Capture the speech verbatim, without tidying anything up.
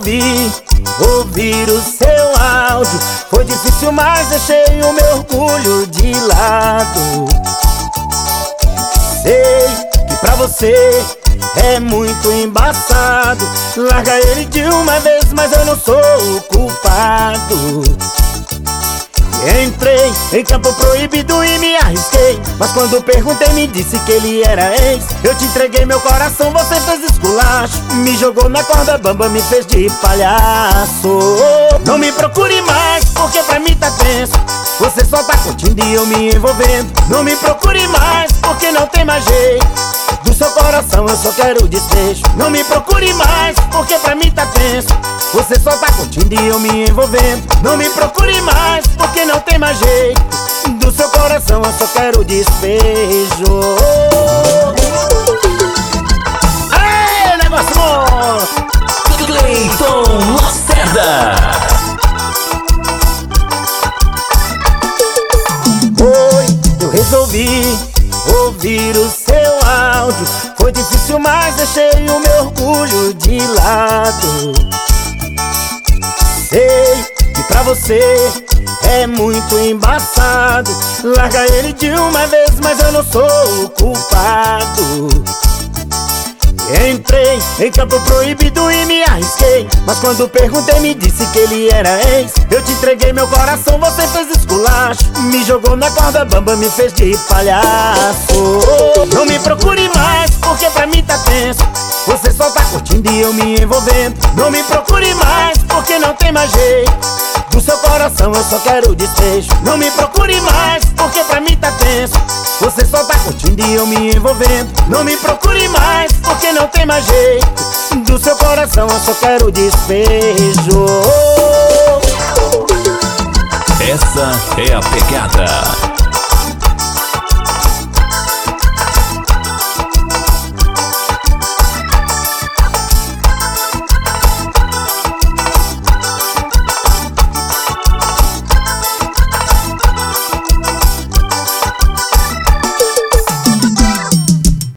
resolvi ouvir o seu áudio. Foi difícil, mas deixei o meu orgulho de lado. Sei que pra você é muito embaçado. Larga ele de uma vez, mas eu não sou o culpado. Entrei em campo proibido e me arrisquei, mas quando perguntei me disse que ele era ex. Eu te entreguei meu coração, você fez esculacho. Me jogou na corda bamba, me fez de palhaço. Não me procure mais, porque pra mim tá tenso. Você só tá curtindo e eu me envolvendo. Não me procure mais, porque não tem mais jeito. Do seu coração eu só quero despejo. Não me procure mais, porque pra mim tá tenso. Você só tá curtindo e eu me envolvendo. Não me procure mais, porque não tem mais jeito. Do seu coração eu só quero despejo. Aê, negócio bom! Cleiton Lacerda. Foi, eu resolvi ouvir o seu áudio. Foi difícil, mas deixei o meu orgulho de lado. Sei que pra você é muito embaçado. Larga ele de uma vez, mas eu não sou o culpado. Entrei em campo proibido e me arrisquei, mas quando perguntei me disse que ele era ex. Eu te entreguei meu coração, você fez esculacho. Me jogou na corda bamba, me fez de palhaço. Não me procure mais, porque pra mim tá tenso. Você só tá curtindo e eu me envolvendo. Não me procure mais, porque não tem mais jeito. Do seu coração eu só quero despejo. Não me procure mais, porque pra mim tá tenso. Você só tá curtindo e eu me envolvendo. Não me procure mais, porque não tem mais jeito. Do seu coração eu só quero despejo. Essa é a pegada.